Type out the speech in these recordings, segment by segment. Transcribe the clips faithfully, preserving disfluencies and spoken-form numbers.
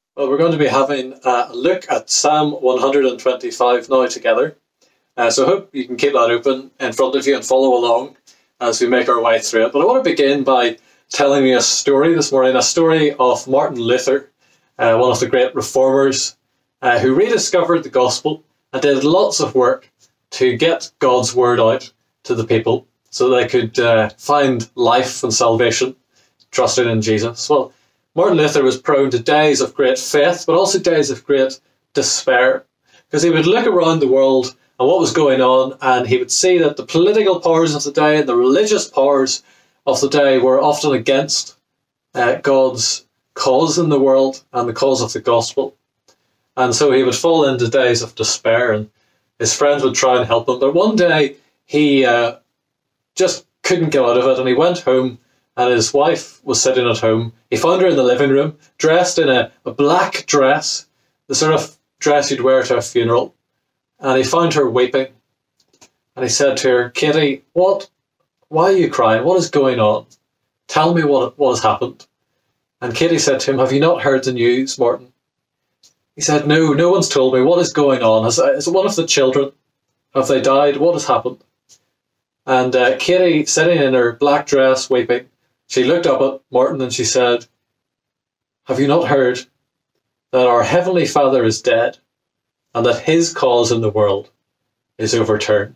Well, we're going to be having a look at Psalm one hundred twenty-five now together. Uh, so I hope you can keep that open in front of you and follow along as we make our way through it. But I want to begin by telling you a story this morning, a story of Martin Luther, uh, one of the great reformers, uh, who rediscovered the gospel and did lots of work to get God's word out to the people so they could uh, find life and salvation, trusting in Jesus. Well, Martin Luther was prone to days of great faith, but also days of great despair, because he would look around the world and what was going on, and he would see that the political powers of the day and the religious powers of the day were often against uh, God's cause in the world and the cause of the gospel. And so he would fall into days of despair, and his friends would try and help him. But one day he uh, just couldn't get out of it, and he went home, and his wife was sitting at home. He found her in the living room, dressed in a, a black dress, the sort of dress you'd wear to a funeral. And he found her weeping. And he said to her, "Katie, what? Why are you crying? What is going on? Tell me what, what has happened." And Katie said to him, "Have you not heard the news, Martin?" He said, "No, no one's told me. What is going on? Has, is one of the children, have they died? What has happened?" And uh, Katie, sitting in her black dress, weeping, she looked up at Martin and she said, "Have you not heard that our Heavenly Father is dead and that his cause in the world is overturned?"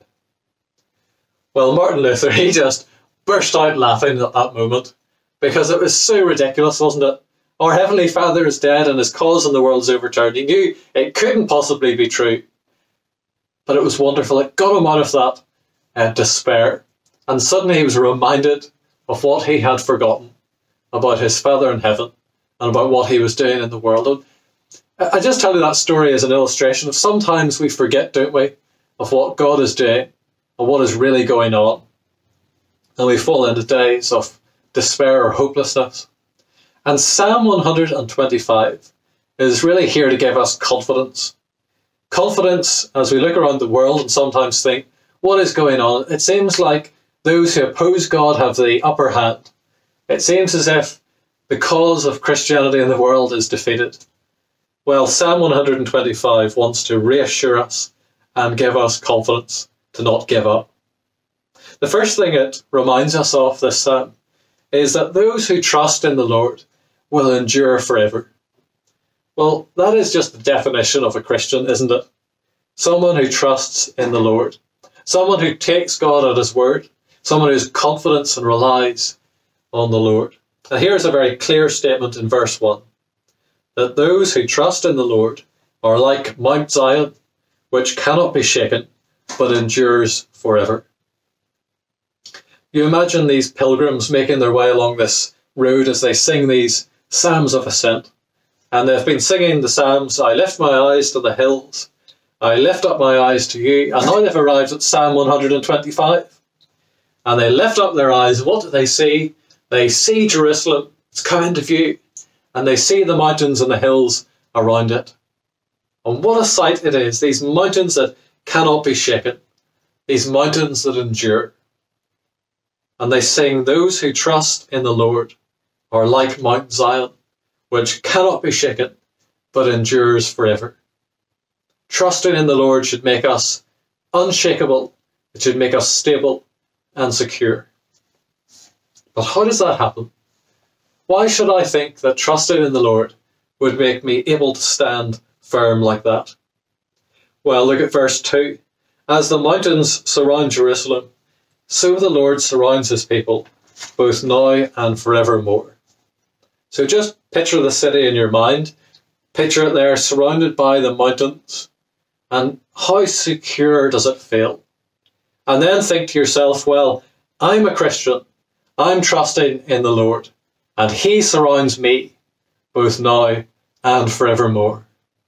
Well, Martin Luther, he just burst out laughing at that moment, because it was so ridiculous, wasn't it? Our Heavenly Father is dead and his cause in the world is overturned. He knew it couldn't possibly be true. But it was wonderful. It got him out of that uh, despair. And suddenly he was reminded of what he had forgotten about his Father in heaven and about what he was doing in the world. And I just tell you that story as an illustration of sometimes we forget, don't we, of what God is doing and what is really going on. And we fall into days of despair or hopelessness. And Psalm one hundred twenty-five is really here to give us confidence. Confidence as we look around the world and sometimes think, what is going on? It seems like those who oppose God have the upper hand. It seems as if the cause of Christianity in the world is defeated. Well, Psalm one hundred twenty-five wants to reassure us and give us confidence to not give up. The first thing it reminds us of, this psalm, is that those who trust in the Lord will endure forever. Well, that is just the definition of a Christian, isn't it? Someone who trusts in the Lord. Someone who takes God at his word. Someone who has confidence and relies on the Lord. And here's a very clear statement in verse one. That those who trust in the Lord are like Mount Zion, which cannot be shaken, but endures forever. You imagine these pilgrims making their way along this road as they sing these psalms of ascent. And they've been singing the psalms, "I lift my eyes to the hills, I lift up my eyes to you." And now they've arrived at Psalm one hundred twenty-five. And they lift up their eyes. What do they see? They see Jerusalem. It's come into view. And they see the mountains and the hills around it. And what a sight it is. These mountains that cannot be shaken. These mountains that endure. And they sing, "Those who trust in the Lord are like Mount Zion, which cannot be shaken, but endures forever." Trusting in the Lord should make us unshakable. It should make us stable and secure. But how does that happen? Why should I think that trusting in the Lord would make me able to stand firm like that? Well, look at verse two. "As the mountains surround Jerusalem, so the Lord surrounds his people, both now and forevermore." So just picture the city in your mind. Picture it there surrounded by the mountains. And how secure does it feel? And then think to yourself, well, I'm a Christian. I'm trusting in the Lord. And he surrounds me, both now and forevermore.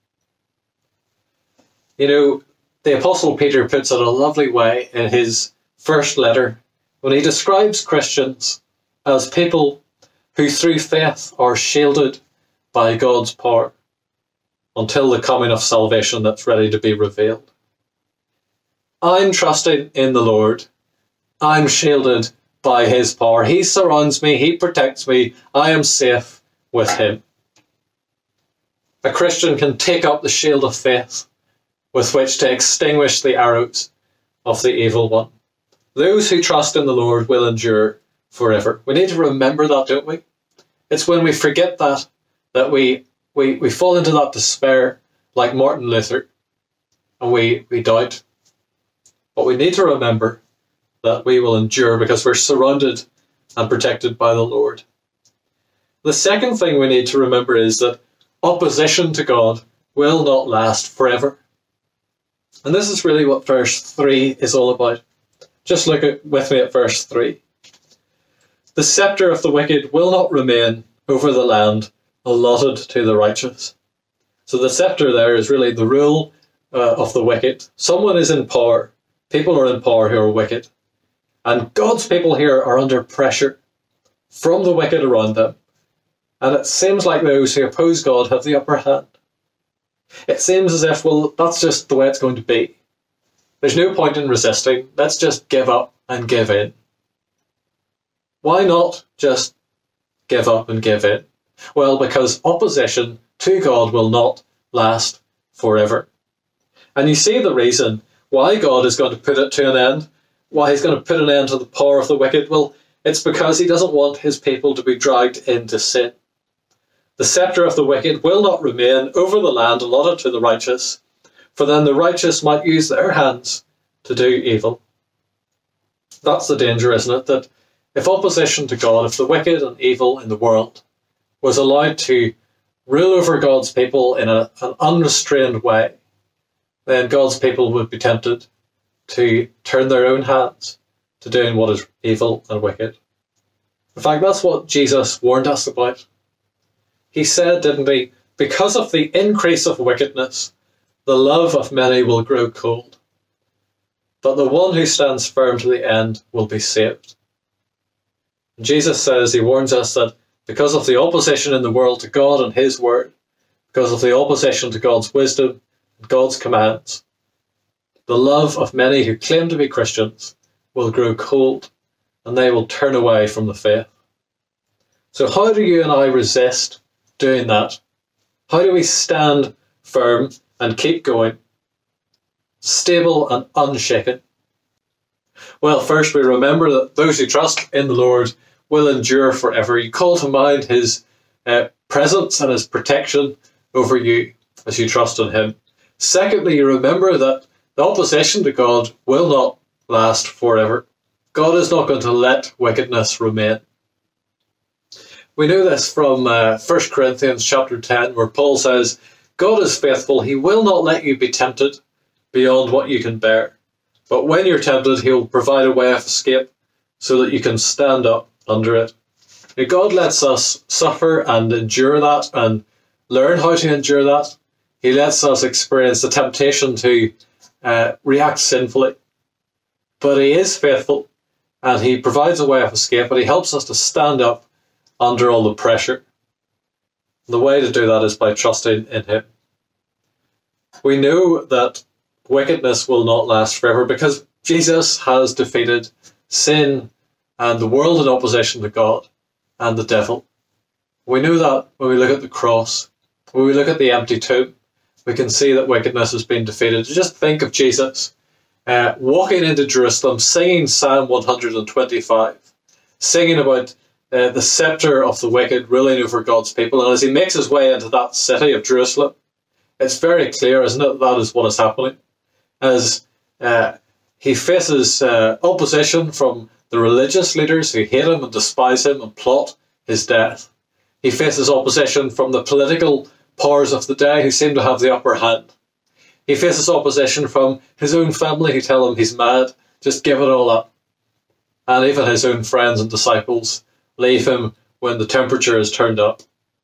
You know, the Apostle Peter puts it a lovely way in his first letter when he describes Christians as people who through faith are shielded by God's power until the coming of salvation that's ready to be revealed. I'm trusting in the Lord. I'm shielded by his power. He surrounds me. He protects me. I am safe with him. A Christian can take up the shield of faith with which to extinguish the arrows of the evil one. Those who trust in the Lord will endure forever. We need to remember that, don't we? It's when we forget that that we we, we fall into that despair like Martin Luther, and we, we doubt. But we need to remember that we will endure because we're surrounded and protected by the Lord. The second thing we need to remember is that opposition to God will not last forever. And this is really what verse three is all about. Just look at, with me at verse three. The scepter of the wicked will not remain over the land allotted to the righteous. So the scepter there is really the rule uh, of the wicked. Someone is in power. People are in power who are wicked. And God's people here are under pressure from the wicked around them. And it seems like those who oppose God have the upper hand. It seems as if, well, that's just the way it's going to be. There's no point in resisting. Let's just give up and give in. Why not just give up and give in? Well, because opposition to God will not last forever. And you see the reason why God is going to put it to an end, why he's going to put an end to the power of the wicked. Well, it's because he doesn't want his people to be dragged into sin. The scepter of the wicked will not remain over the land allotted to the righteous, for then the righteous might use their hands to do evil. That's the danger, isn't it? That if opposition to God, if the wicked and evil in the world was allowed to rule over God's people in a, an unrestrained way, then God's people would be tempted to turn their own hands to doing what is evil and wicked. In fact, that's what Jesus warned us about. He said, didn't he, because of the increase of wickedness, the love of many will grow cold, but the one who stands firm to the end will be saved. And Jesus says, he warns us that because of the opposition in the world to God and his word, because of the opposition to God's wisdom and God's commands, the love of many who claim to be Christians will grow cold and they will turn away from the faith. So how do you and I resist doing that? How do we stand firm and keep going, stable and unshaken? Well, first we remember that those who trust in the Lord will endure forever. You call to mind his uh, presence and his protection over you as you trust in him. Secondly, you remember that the opposition to God will not last forever. God is not going to let wickedness remain. We know this from uh, First Corinthians chapter ten, where Paul says, God is faithful. He will not let you be tempted beyond what you can bear. But when you're tempted, he will provide a way of escape so that you can stand up under it. Now, God lets us suffer and endure that and learn how to endure that. He lets us experience the temptation to uh, react sinfully. But he is faithful and he provides a way of escape, and he helps us to stand up under all the pressure. The way to do that is by trusting in him. We know that wickedness will not last forever because Jesus has defeated sin and the world in opposition to God and the devil. We know that when we look at the cross, when we look at the empty tomb, we can see that wickedness has been defeated. Just think of Jesus uh, walking into Jerusalem, singing Psalm one hundred twenty-five, singing about uh, the scepter of the wicked ruling over God's people. And as he makes his way into that city of Jerusalem, it's very clear, isn't it, that is what is happening. As uh, he faces uh, opposition from the religious leaders who hate him and despise him and plot his death. He faces opposition from the political powers of the day who seem to have the upper hand. He faces opposition from his own family who tell him he's mad, just give it all up. And even his own friends and disciples leave him when the temperature is turned up.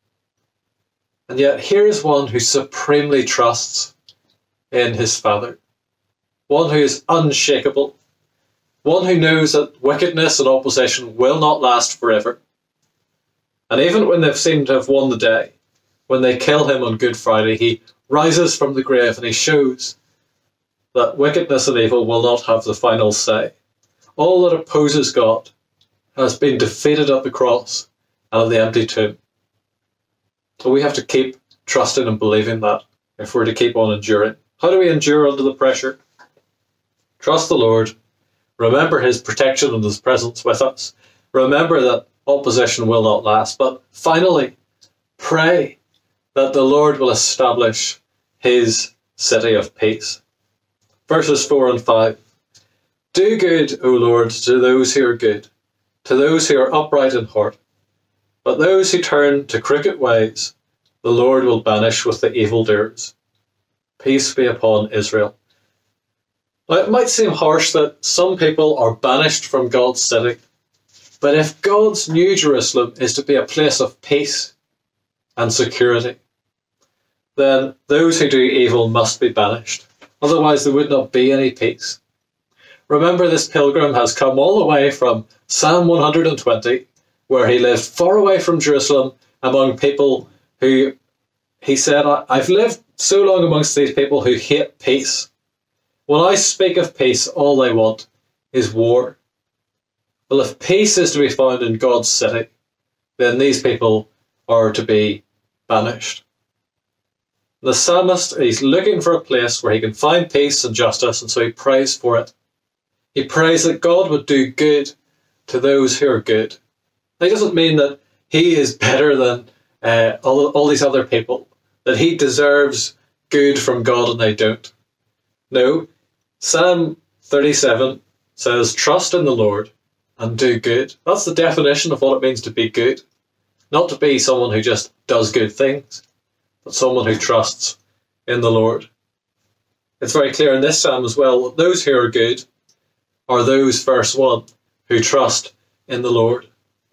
And yet here is one who supremely trusts in his Father. One who is unshakable. One who knows that wickedness and opposition will not last forever. And even when they've seemed to have won the day, when they kill him on Good Friday, he rises from the grave and he shows that wickedness and evil will not have the final say. All that opposes God has been defeated at the cross and at the empty tomb. So we have to keep trusting and believing that if we're to keep on enduring. How do we endure under the pressure? Trust the Lord. Remember his protection and his presence with us. Remember that opposition will not last. But finally, pray that the Lord will establish his city of peace. Verses four and five. Do good, O Lord, to those who are good, to those who are upright in heart. But those who turn to crooked ways, the Lord will banish with the evildoers. Peace be upon Israel. Now, it might seem harsh that some people are banished from God's city, but if God's new Jerusalem is to be a place of peace and security, then those who do evil must be banished. Otherwise, there would not be any peace. Remember, this pilgrim has come all the way from Psalm one hundred twenty, where he lived far away from Jerusalem among people who, he said, I've lived so long amongst these people who hate peace. When I speak of peace, all they want is war. Well, if peace is to be found in God's city, then these people are to be banished. The psalmist is looking for a place where he can find peace and justice, and so he prays for it. He prays that God would do good to those who are good. That doesn't mean that he is better than uh, all, all these other people, that he deserves good from God and they don't. No, Psalm thirty-seven says, trust in the Lord and do good. That's the definition of what it means to be good. Not to be someone who just does good things, but someone who trusts in the Lord. It's very clear in this psalm as well that those who are good are those, verse one, who trust in the Lord.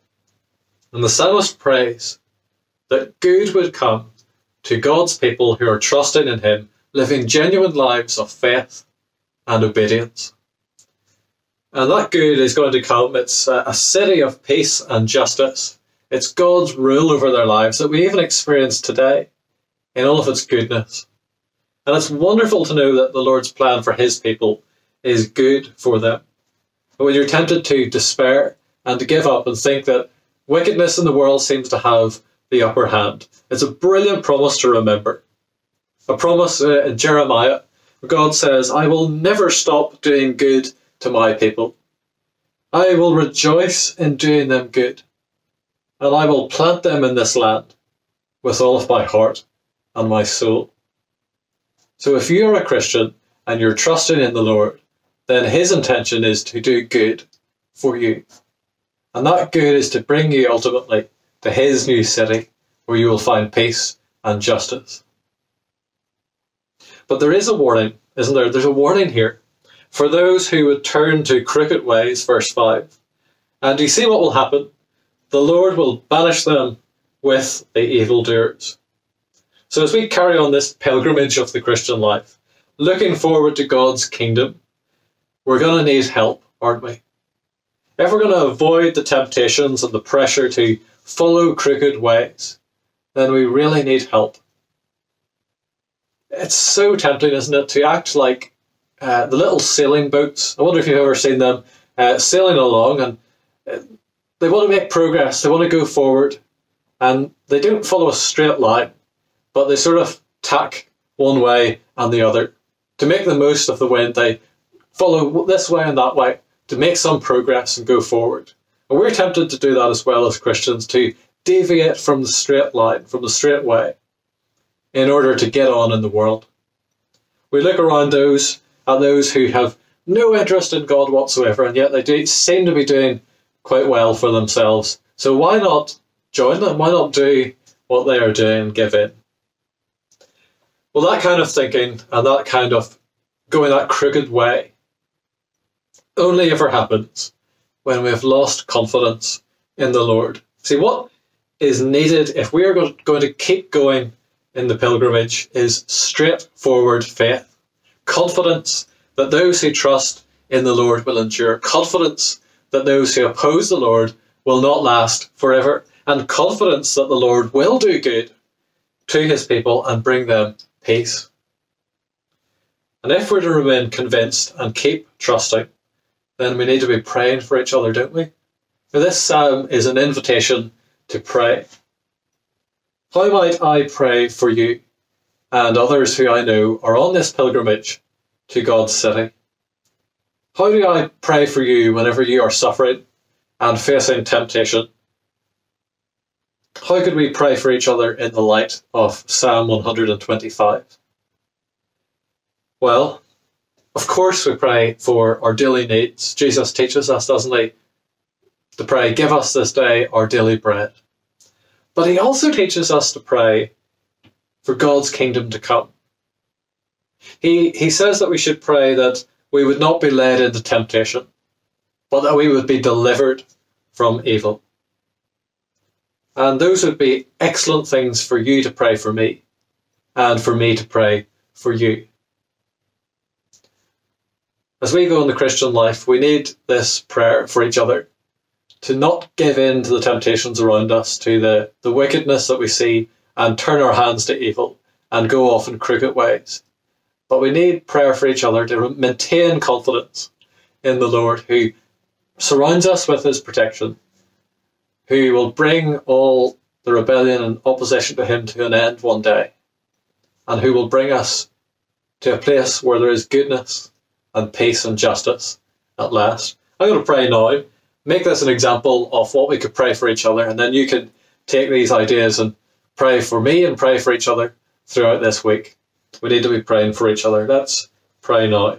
And the psalmist prays that good would come to God's people who are trusting in him, living genuine lives of faith and obedience. And that good is going to come. It's a city of peace and justice. It's God's rule over their lives that we even experience today in all of its goodness. And it's wonderful to know that the Lord's plan for his people is good for them. But when you're tempted to despair and to give up and think that wickedness in the world seems to have the upper hand, it's a brilliant promise to remember. A promise uh, in Jeremiah, where God says, I will never stop doing good to my people. I will rejoice in doing them good, and I will plant them in this land with all of my heart and my soul. So if you're a Christian and you're trusting in the Lord, then his intention is to do good for you. And that good is to bring you ultimately to his new city where you will find peace and justice. But there is a warning, isn't there? There's a warning here for those who would turn to crooked ways, verse five. And you see what will happen? The Lord will banish them with the evildoers. So as we carry on this pilgrimage of the Christian life, looking forward to God's kingdom, we're going to need help, aren't we? If we're going to avoid the temptations and the pressure to follow crooked ways, then we really need help. It's so tempting, isn't it, to act like uh, the little sailing boats. I wonder if you've ever seen them uh, sailing along, and uh, they want to make progress, they want to go forward, and they don't follow a straight line, but they sort of tack one way and the other. To make the most of the wind, they follow this way and that way to make some progress and go forward. And we're tempted to do that as well as Christians, to deviate from the straight line, from the straight way, in order to get on in the world. We look around those at those who have no interest in God whatsoever, and yet they do seem to be doing quite well for themselves. So why not join them? Why not do what they are doing and give in? Well, that kind of thinking and that kind of going that crooked way only ever happens when we have lost confidence in the Lord. See, what is needed if we are going to keep going in the pilgrimage is straightforward faith. Confidence that those who trust in the Lord will endure. Confidence that those who oppose the Lord will not last forever. And confidence that the Lord will do good to his people and bring them peace. And if we're to remain convinced and keep trusting, then we need to be praying for each other, don't we? Now, this psalm is an invitation to pray. How might I pray for you and others who I know are on this pilgrimage to God's city? How do I pray for you whenever you are suffering and facing temptation? How could we pray for each other in the light of Psalm one hundred twenty-five? Well, of course we pray for our daily needs. Jesus teaches us, doesn't he, to pray, give us this day our daily bread. But he also teaches us to pray for God's kingdom to come. He, he says that we should pray that we would not be led into temptation, but that we would be delivered from evil. And those would be excellent things for you to pray for me, and for me to pray for you. As we go in the Christian life, we need this prayer for each other, to not give in to the temptations around us, to the, the wickedness that we see, and turn our hands to evil, and go off in crooked ways. But we need prayer for each other to maintain confidence in the Lord, who surrounds us with his protection, who will bring all the rebellion and opposition to him to an end one day, and who will bring us to a place where there is goodness and peace and justice at last. I'm going to pray now. Make this an example of what we could pray for each other, and then you can take these ideas and pray for me and pray for each other throughout this week. We need to be praying for each other. Let's pray now.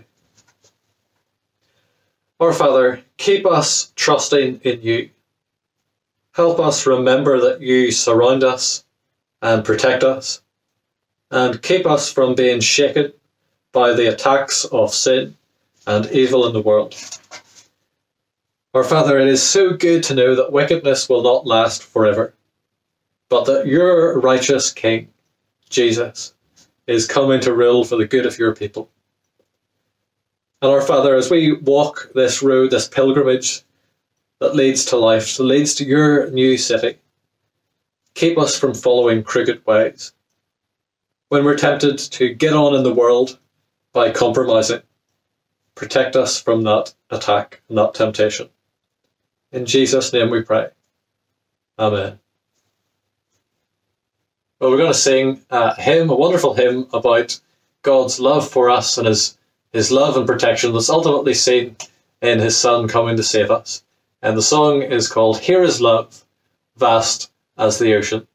Our Father, keep us trusting in you. Help us remember that you surround us and protect us, and keep us from being shaken by the attacks of sin and evil in the world. Our Father, it is so good to know that wickedness will not last forever, but that your righteous King, Jesus, is coming to rule for the good of your people. And our Father, as we walk this road, this pilgrimage that leads to life, that leads to your new city, keep us from following crooked ways. When we're tempted to get on in the world by compromising, protect us from that attack and that temptation. In Jesus' name we pray. Amen. Well, we're going to sing a hymn, a wonderful hymn about God's love for us and his, his love and protection that's ultimately seen in his Son coming to save us. And the song is called Here is Love, Vast as the Ocean.